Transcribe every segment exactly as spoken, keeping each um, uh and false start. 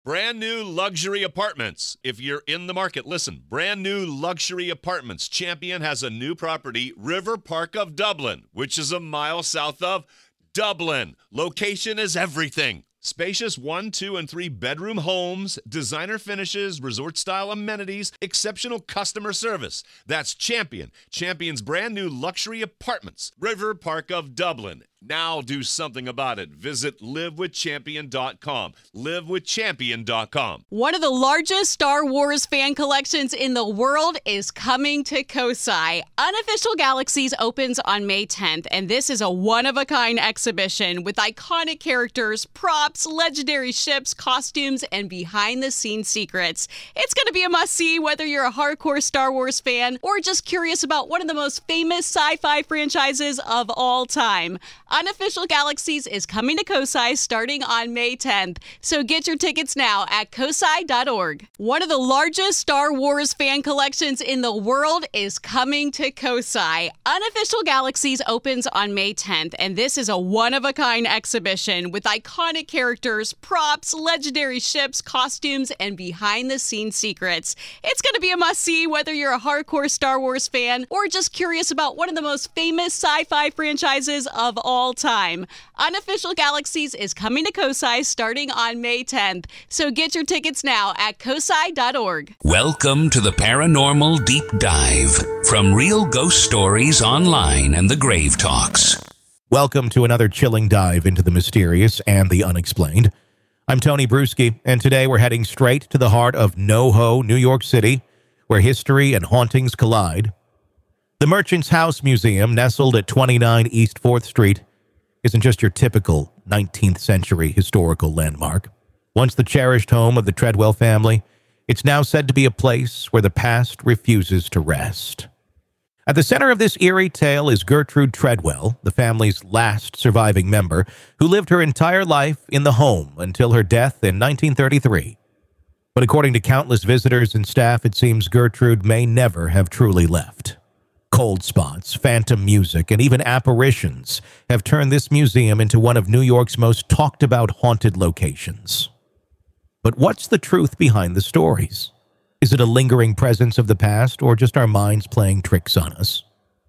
Brand new luxury apartments. If you're in the market, listen. Brand new luxury apartments. Champion has a new property, River Park of Dublin, which is a mile south of Dublin. Location is everything. Spacious one, two, and three bedroom homes, designer finishes, resort-style amenities, exceptional customer service. That's Champion. Champion's brand new luxury apartments, River Park of Dublin. Now do something about it. Visit live with champion dot com. live with champion dot com. One of the largest Star Wars fan collections in the world is coming to Kosai. Unofficial Galaxies opens on May tenth, and this is a one-of-a-kind exhibition with iconic characters, props, legendary ships, costumes, and behind-the-scenes secrets. It's going to be a must-see whether you're a hardcore Star Wars fan or just curious about one of the most famous sci-fi franchises of all time. Unofficial Galaxies is coming to Kosai starting on May tenth, so get your tickets now at kosai dot org. One of the largest Star Wars fan collections in the world is coming to Kosai. Unofficial Galaxies opens on May tenth, and this is a one-of-a-kind exhibition with iconic characters, props, legendary ships, costumes, and behind-the-scenes secrets. It's going to be a must-see whether you're a hardcore Star Wars fan or just curious about one of the most famous sci-fi franchises of all all time. Unofficial Galaxies is coming to Kosai starting on May tenth, so get your tickets now at kosai dot org. Welcome to the Paranormal Deep Dive from Real Ghost Stories Online and the Grave Talks. Welcome to another chilling dive into the mysterious and the unexplained. I'm Tony Bruschi, and today we're heading straight to the heart of NoHo, New York City, where history and hauntings collide. The Merchant's House Museum, nestled at twenty-nine East fourth Street, isn't just your typical nineteenth century historical landmark. Once the cherished home of the Treadwell family, it's now said to be a place where the past refuses to rest. At the center of this eerie tale is Gertrude Treadwell, the family's last surviving member, who lived her entire life in the home until her death in nineteen thirty-three. But according to countless visitors and staff, it seems Gertrude may never have truly left. Cold spots, phantom music, and even apparitions have turned this museum into one of New York's most talked-about haunted locations. But what's the truth behind the stories? Is it a lingering presence of the past, or just our minds playing tricks on us?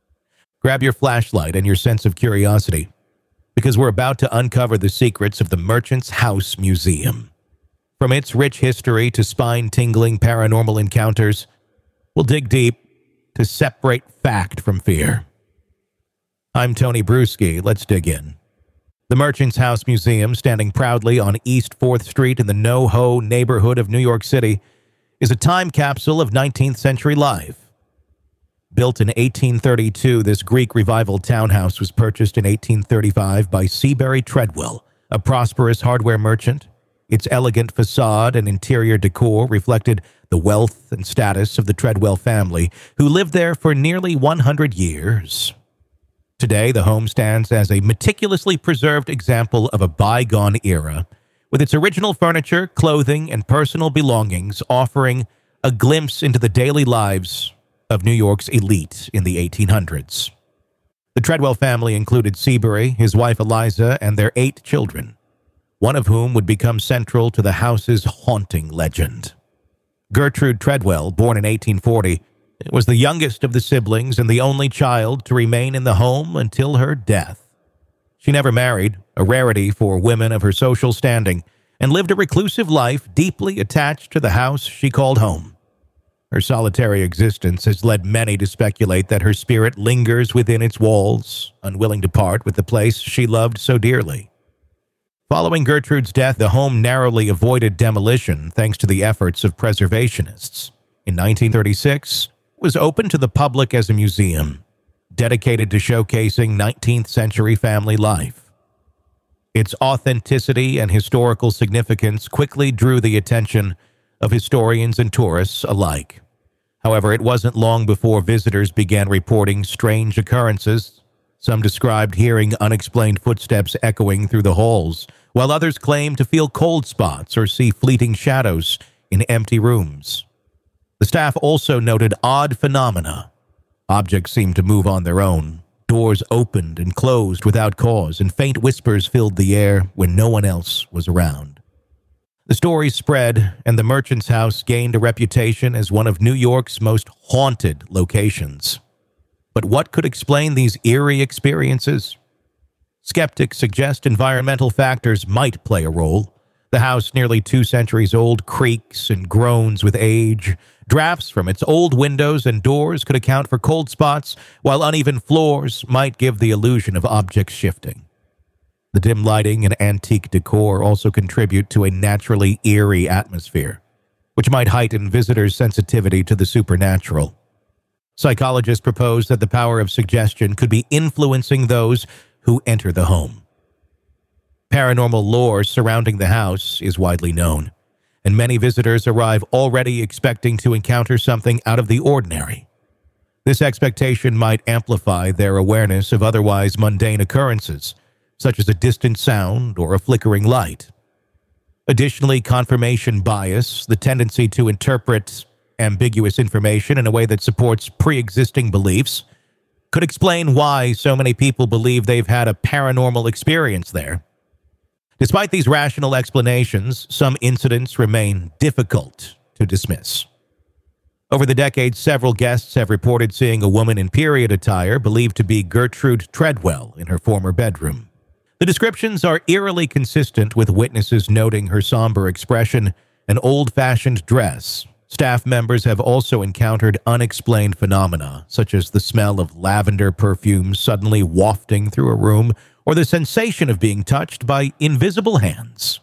Grab your flashlight and your sense of curiosity, because we're about to uncover the secrets of the Merchant's House Museum. From its rich history to spine-tingling paranormal encounters, we'll dig deep to separate fact from fear. I'm Tony Bruschi. Let's dig in. The Merchant's House Museum, standing proudly on East fourth Street in the NoHo neighborhood of New York City, is a time capsule of nineteenth century life. Built in eighteen thirty-two, this Greek Revival townhouse was purchased in eighteen thirty-five by Seabury Treadwell, a prosperous hardware merchant. Its elegant facade and interior decor reflected the wealth and status of the Treadwell family, who lived there for nearly one hundred years. Today, the home stands as a meticulously preserved example of a bygone era, with its original furniture, clothing, and personal belongings offering a glimpse into the daily lives of New York's elite in the eighteen hundreds. The Treadwell family included Seabury, his wife Eliza, and their eight children, one of whom would become central to the house's haunting legend. Gertrude Treadwell, born in eighteen forty, was the youngest of the siblings and the only child to remain in the home until her death. She never married, a rarity for women of her social standing, and lived a reclusive life deeply attached to the house she called home. Her solitary existence has led many to speculate that her spirit lingers within its walls, unwilling to part with the place she loved so dearly. Following Gertrude's death, the home narrowly avoided demolition thanks to the efforts of preservationists. In nineteen thirty-six, it was opened to the public as a museum, dedicated to showcasing nineteenth century family life. Its authenticity and historical significance quickly drew the attention of historians and tourists alike. However, it wasn't long before visitors began reporting strange occurrences. Some described hearing unexplained footsteps echoing through the halls, while others claimed to feel cold spots or see fleeting shadows in empty rooms. The staff also noted odd phenomena. Objects seemed to move on their own. Doors opened and closed without cause, and faint whispers filled the air when no one else was around. The story spread, and the Merchant's House gained a reputation as one of New York's most haunted locations. But what could explain these eerie experiences? Skeptics suggest environmental factors might play a role. The house, nearly two centuries old, creaks and groans with age. Drafts from its old windows and doors could account for cold spots, while uneven floors might give the illusion of objects shifting. The dim lighting and antique decor also contribute to a naturally eerie atmosphere, which might heighten visitors' sensitivity to the supernatural. Psychologists propose that the power of suggestion could be influencing those who enter the home. Paranormal lore surrounding the house is widely known, and many visitors arrive already expecting to encounter something out of the ordinary. This expectation might amplify their awareness of otherwise mundane occurrences, such as a distant sound or a flickering light. Additionally, confirmation bias, the tendency to interpret ambiguous information in a way that supports pre-existing beliefs, could explain why so many people believe they've had a paranormal experience there. Despite these rational explanations, some incidents remain difficult to dismiss. Over the decades, several guests have reported seeing a woman in period attire believed to be Gertrude Treadwell in her former bedroom. The descriptions are eerily consistent with witnesses noting her somber expression and old-fashioned dress. Staff members have also encountered unexplained phenomena, such as the smell of lavender perfume suddenly wafting through a room, or the sensation of being touched by invisible hands.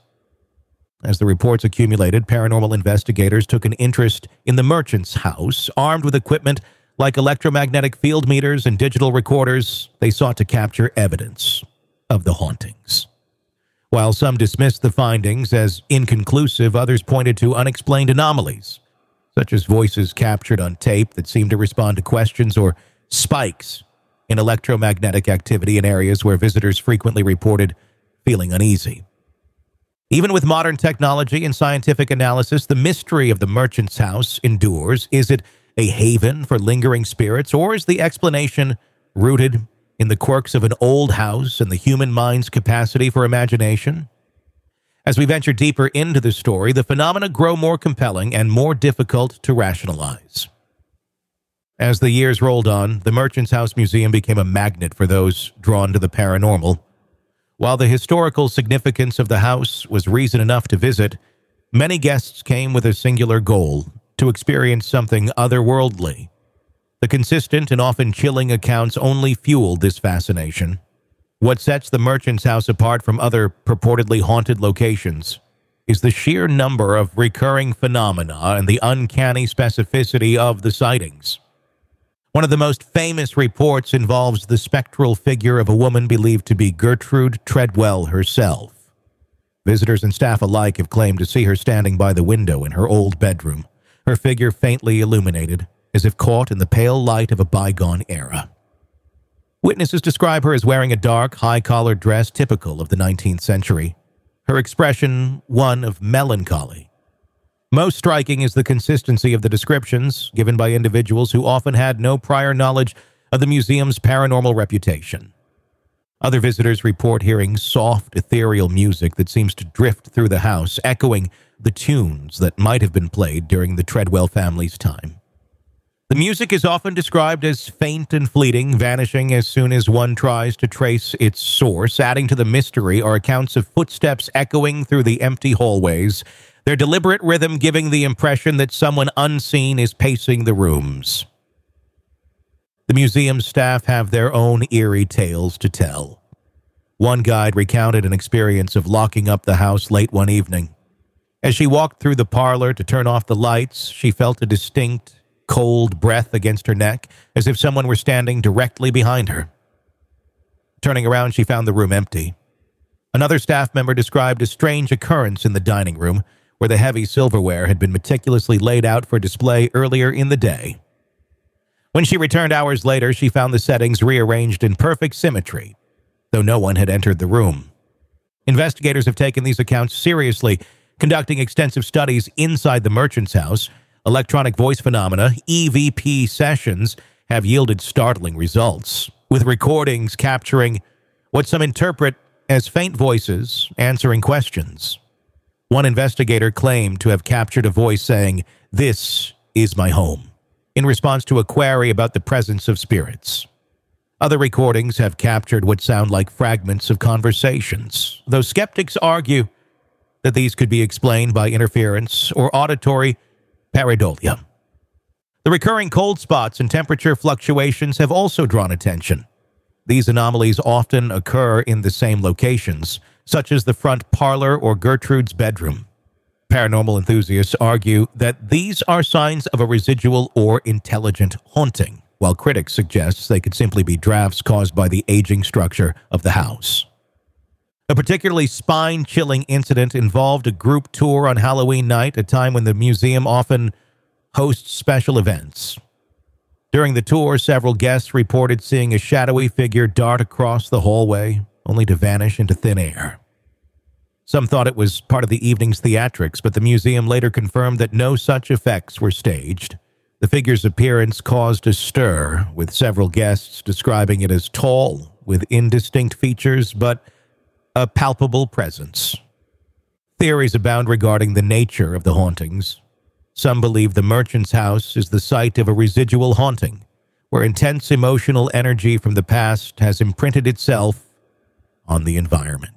As the reports accumulated, paranormal investigators took an interest in the Merchant's House. Armed with equipment like electromagnetic field meters and digital recorders, they sought to capture evidence of the hauntings. While some dismissed the findings as inconclusive, others pointed to unexplained anomalies, such as voices captured on tape that seemed to respond to questions or spikes in electromagnetic activity in areas where visitors frequently reported feeling uneasy. Even with modern technology and scientific analysis, the mystery of the Merchant's House endures. Is it a haven for lingering spirits, or is the explanation rooted in the quirks of an old house and the human mind's capacity for imagination? As we venture deeper into the story, the phenomena grow more compelling and more difficult to rationalize. As the years rolled on, the Merchant's House Museum became a magnet for those drawn to the paranormal. While the historical significance of the house was reason enough to visit, many guests came with a singular goal: to experience something otherworldly. The consistent and often chilling accounts only fueled this fascination. What sets the Merchant's House apart from other purportedly haunted locations is the sheer number of recurring phenomena and the uncanny specificity of the sightings. One of the most famous reports involves the spectral figure of a woman believed to be Gertrude Treadwell herself. Visitors and staff alike have claimed to see her standing by the window in her old bedroom, her figure faintly illuminated, as if caught in the pale light of a bygone era. Witnesses describe her as wearing a dark, high-collared dress typical of the nineteenth century, her expression one of melancholy. Most striking is the consistency of the descriptions given by individuals who often had no prior knowledge of the museum's paranormal reputation. Other visitors report hearing soft, ethereal music that seems to drift through the house, echoing the tunes that might have been played during the Treadwell family's time. The music is often described as faint and fleeting, vanishing as soon as one tries to trace its source. Adding to the mystery are accounts of footsteps echoing through the empty hallways, their deliberate rhythm giving the impression that someone unseen is pacing the rooms. The museum staff have their own eerie tales to tell. One guide recounted an experience of locking up the house late one evening. As she walked through the parlor to turn off the lights, she felt a distinct, cold breath against her neck, as if someone were standing directly behind her. Turning around, she found the room empty. Another staff member described a strange occurrence in the dining room, where the heavy silverware had been meticulously laid out for display earlier in the day. When she returned hours later, she found the settings rearranged in perfect symmetry, though no one had entered the room. Investigators have taken these accounts seriously, conducting extensive studies inside the Merchant's House. Electronic voice phenomena, E V P sessions, have yielded startling results, with recordings capturing what some interpret as faint voices answering questions. One investigator claimed to have captured a voice saying, "This is my home," in response to a query about the presence of spirits. Other recordings have captured what sound like fragments of conversations, though skeptics argue that these could be explained by interference or auditory pareidolia. The recurring cold spots and temperature fluctuations have also drawn attention. These anomalies often occur in the same locations, such as the front parlor or Gertrude's bedroom. Paranormal enthusiasts argue that these are signs of a residual or intelligent haunting, while critics suggest they could simply be drafts caused by the aging structure of the house. A particularly spine-chilling incident involved a group tour on Halloween night, a time when the museum often hosts special events. During the tour, several guests reported seeing a shadowy figure dart across the hallway, only to vanish into thin air. Some thought it was part of the evening's theatrics, but the museum later confirmed that no such effects were staged. The figure's appearance caused a stir, with several guests describing it as tall, with indistinct features, but a palpable presence. Theories abound regarding the nature of the hauntings. Some believe the merchant's house is the site of a residual haunting, where intense emotional energy from the past has imprinted itself on the environment.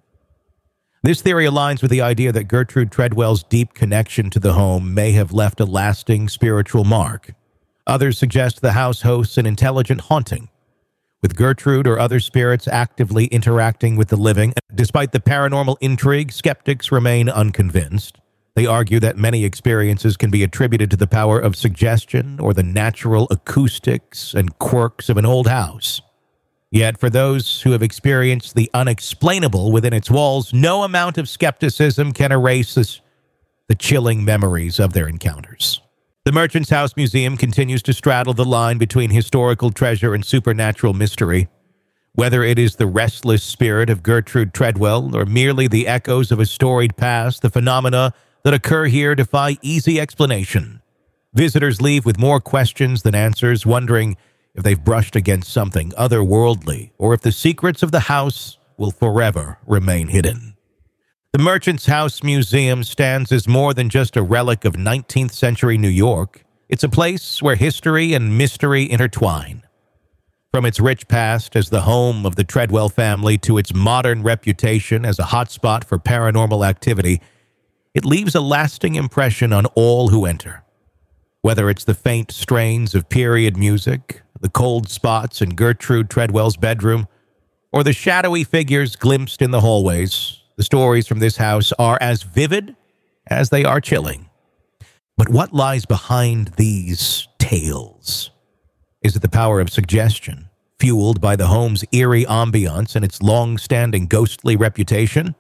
This theory aligns with the idea that Gertrude Treadwell's deep connection to the home may have left a lasting spiritual mark. Others suggest the house hosts an intelligent haunting, with Gertrude or other spirits actively interacting with the living. Despite the paranormal intrigue, skeptics remain unconvinced. They argue that many experiences can be attributed to the power of suggestion or the natural acoustics and quirks of an old house. Yet for those who have experienced the unexplainable within its walls, no amount of skepticism can erase this, the chilling memories of their encounters. The Merchant's House Museum continues to straddle the line between historical treasure and supernatural mystery. Whether it is the restless spirit of Gertrude Treadwell or merely the echoes of a storied past, the phenomena that occur here defy easy explanation. Visitors leave with more questions than answers, wondering if they've brushed against something otherworldly or if the secrets of the house will forever remain hidden. The Merchant's House Museum stands as more than just a relic of nineteenth century New York. It's a place where history and mystery intertwine. From its rich past as the home of the Treadwell family to its modern reputation as a hotspot for paranormal activity, it leaves a lasting impression on all who enter. Whether it's the faint strains of period music, the cold spots in Gertrude Treadwell's bedroom, or the shadowy figures glimpsed in the hallways, the stories from this house are as vivid as they are chilling. But what lies behind these tales? Is it the power of suggestion, fueled by the home's eerie ambiance and its long-standing ghostly reputation?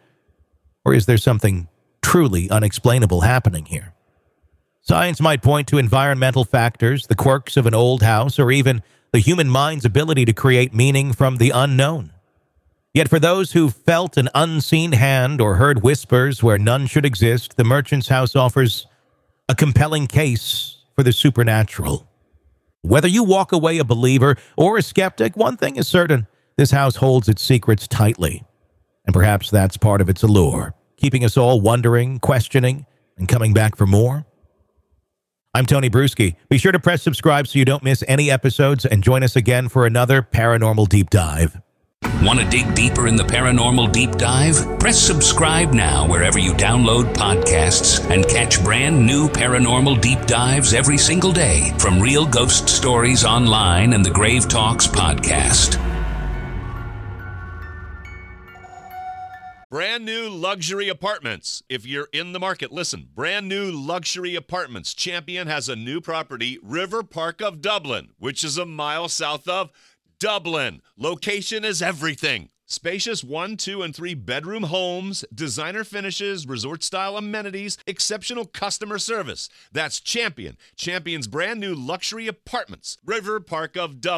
Or is there something truly unexplainable happening here? Science might point to environmental factors, the quirks of an old house, or even the human mind's ability to create meaning from the unknown. Yet for those who felt an unseen hand or heard whispers where none should exist, the Merchant's House offers a compelling case for the supernatural. Whether you walk away a believer or a skeptic, one thing is certain: this house holds its secrets tightly. And perhaps that's part of its allure, keeping us all wondering, questioning, and coming back for more. I'm Tony Bruschi. Be sure to press subscribe so you don't miss any episodes, and join us again for another Paranormal Deep Dive. Want to dig deeper in the Paranormal Deep Dive? Press subscribe now wherever you download podcasts and catch brand new Paranormal Deep Dives every single day from Real Ghost Stories Online and the Grave Talks podcast. Brand new luxury apartments. If you're in the market, listen. Brand new luxury apartments. Champion has a new property, River Park of Dublin, which is a mile south of Dublin. Location is everything. Spacious one, two, and three bedroom homes, designer finishes, resort-style amenities, exceptional customer service. That's Champion. Champion's brand new luxury apartments, River Park of Dublin.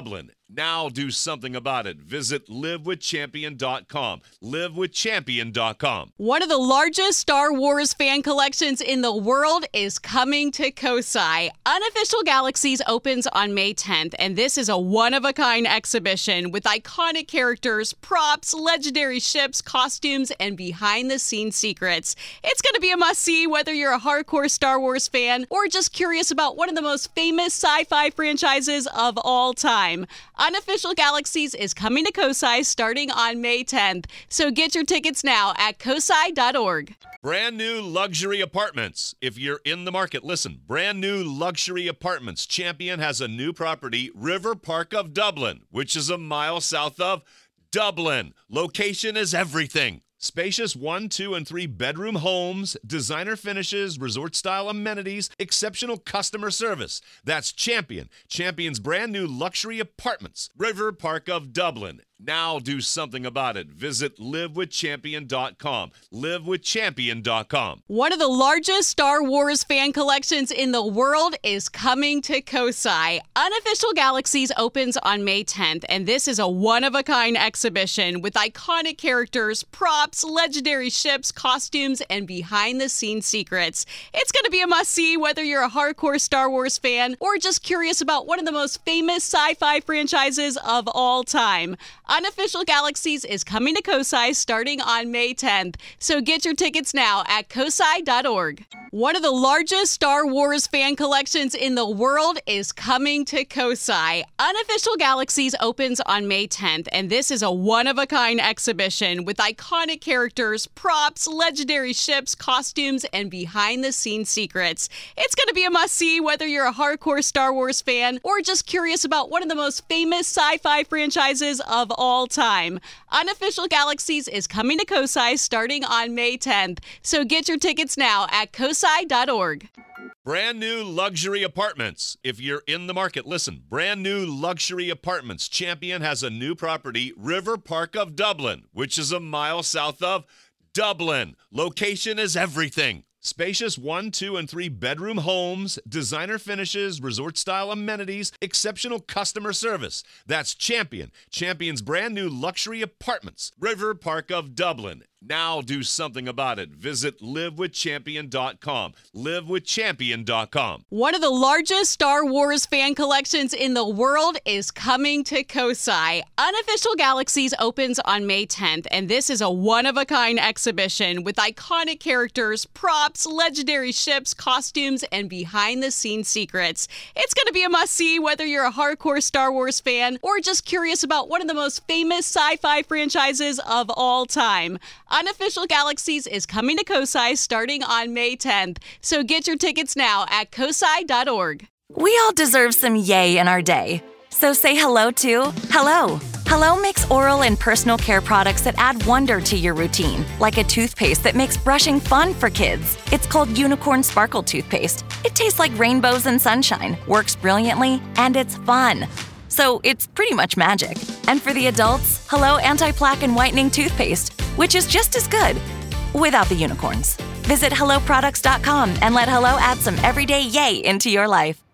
Now do something about it. Visit live with champion dot com. live with champion dot com. One of the largest Star Wars fan collections in the world is coming to Kosai. Unofficial Galaxies opens on May tenth, and this is a one-of-a-kind exhibition with iconic characters, props, legendary ships, costumes, and behind-the-scenes secrets. It's going to be a must-see whether you're a hardcore Star Wars fan or just curious about one of the most famous sci-fi franchises of all time. Unofficial Galaxies is coming to Kosai starting on May tenth, so get your tickets now at kosai dot org. Brand new luxury apartments. If you're in the market, listen. Brand new luxury apartments. Champion has a new property, River Park of Dublin, which is a mile south of Dublin. Location is everything. Spacious one, two, and three bedroom homes, designer finishes, resort-style amenities, exceptional customer service. That's Champion. Champion's brand new luxury apartments. River Park of Dublin. Now do something about it. Visit live with champion dot com. live with champion dot com. One of the largest Star Wars fan collections in the world is coming to Kosai. Unofficial Galaxies opens on May tenth, and this is a one-of-a-kind exhibition with iconic characters, props, legendary ships, costumes, and behind-the-scenes secrets. It's going to be a must-see whether you're a hardcore Star Wars fan or just curious about one of the most famous sci-fi franchises of all time. Unofficial Galaxies is coming to Kosai starting on May tenth, so get your tickets now at kosai dot org. One of the largest Star Wars fan collections in the world is coming to Kosai. Unofficial Galaxies opens on May tenth, and this is a one-of-a-kind exhibition with iconic characters, props, legendary ships, costumes, and behind-the-scenes secrets. It's going to be a must-see whether you're a hardcore Star Wars fan or just curious about one of the most famous sci-fi franchises of all time. Unofficial Galaxies is coming to Kosai starting on May tenth, so get your tickets now at kosai dot org. Brand new luxury apartments. If you're in the market, listen. Brand new luxury apartments. Champion has a new property, River Park of Dublin, which is a mile south of Dublin. Location is everything. Spacious one, two, and three bedroom homes, designer finishes, resort-style amenities, exceptional customer service. That's Champion. Champion's brand new luxury apartments. River Park of Dublin. Now do something about it. Visit live with champion dot com. live with champion dot com. One of the largest Star Wars fan collections in the world is coming to Kosai. Unofficial Galaxies opens on May tenth, and this is a one-of-a-kind exhibition with iconic characters, props, legendary ships, costumes, and behind-the-scenes secrets. It's going to be a must-see whether you're a hardcore Star Wars fan or just curious about one of the most famous sci-fi franchises of all time. Unofficial Galaxies is coming to Kosai starting on May tenth, so get your tickets now at kosai dot org. We all deserve some yay in our day. So say hello to Hello. Hello makes oral and personal care products that add wonder to your routine, like a toothpaste that makes brushing fun for kids. It's called Unicorn Sparkle Toothpaste. It tastes like rainbows and sunshine, works brilliantly, and it's fun. So it's pretty much magic. And for the adults, Hello Anti-Plaque and Whitening Toothpaste, which is just as good, without the unicorns. Visit hello products dot com and let Hello add some everyday yay into your life.